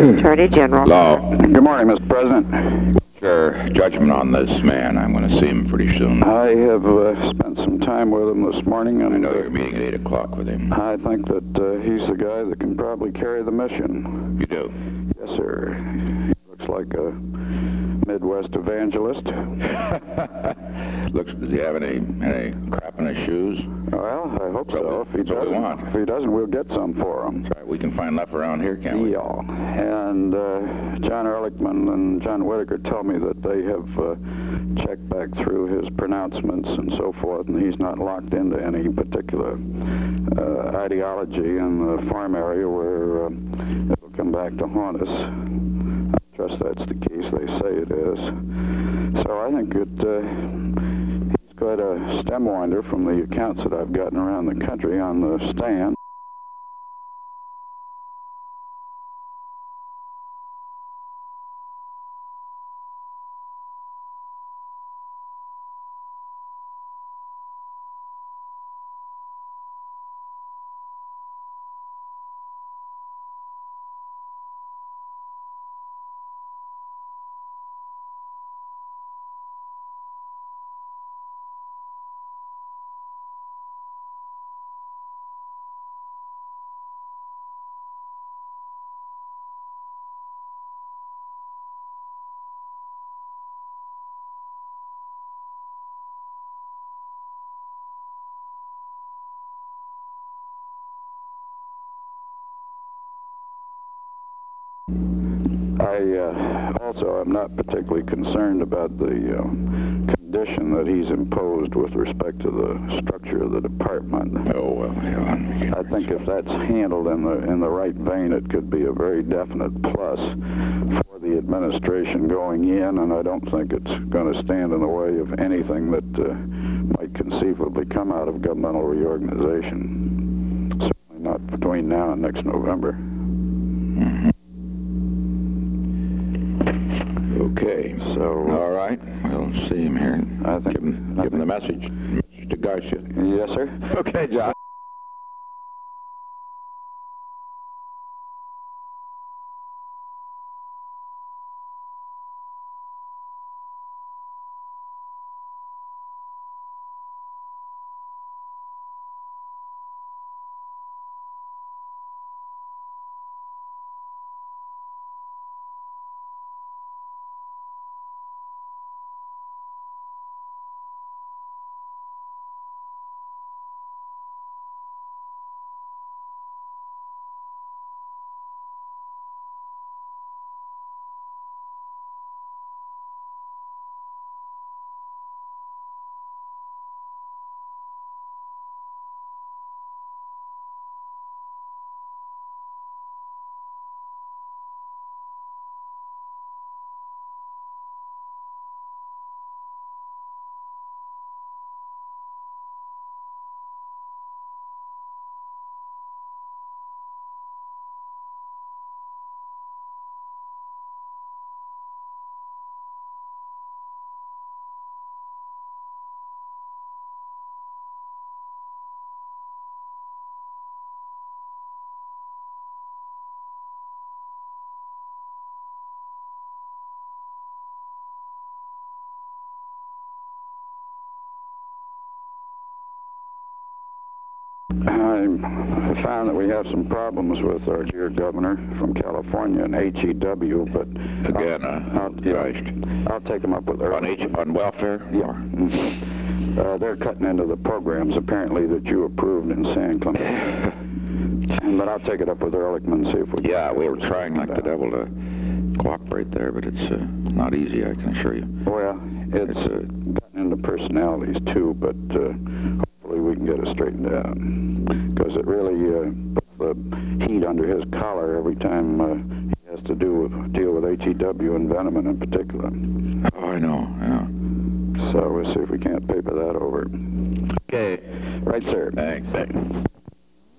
Attorney General. Law. Good morning, Mr. President. Your judgment on this man. I'm going to see him pretty soon. I have spent some time with him this morning, and I know you're meeting at 8 o'clock with him. I think that he's the guy that can probably carry the mission. You do? Yes, sir. He looks like a Midwest evangelist. Does he have any crap in his shoes? Well, I hope so. If he That's what we want. doesn't, we'll get some for him. That's right. We can find enough around here, can't we? Yeah. And John Ehrlichman and John Whitaker tell me that they have checked back through his pronouncements and so forth, and he's not locked into any particular ideology in the farm area where it will come back to haunt us. I trust that's the case. They say it is. So I think that he's quite a stem winder from the accounts that I've gotten around the country on the stand. I also am not particularly concerned about the condition that he's imposed with respect to the structure of the department. Oh, well, yeah. I think if that's handled in the right vein, it could be a very definite plus for the administration going in, and I don't think it's going to stand in the way of anything that might conceivably come out of governmental reorganization. Certainly not between now and next November. Mm-hmm. Okay. So. All right. We'll see him here. I think. Give him the message. Message to Garcia. Yes, sir. Okay, John. I found that we have some problems with our dear governor from California and HEW, but Again, I'll take them up with her. On welfare? Yeah. They're cutting into the programs, apparently, that you approved in San Clemente. But I'll take it up with Ehrlichman and see if we can... Yeah, we were trying like the devil to cooperate there, but it's not easy, I can assure you. Well, it's gotten into personalities, too, but hopefully we can get it straightened out. Because it really puts the heat under his collar every time he has to deal with HEW and Veneman in particular. Oh, I know, yeah. So we'll see if we can't paper that over. Okay. Right, sir. Thanks.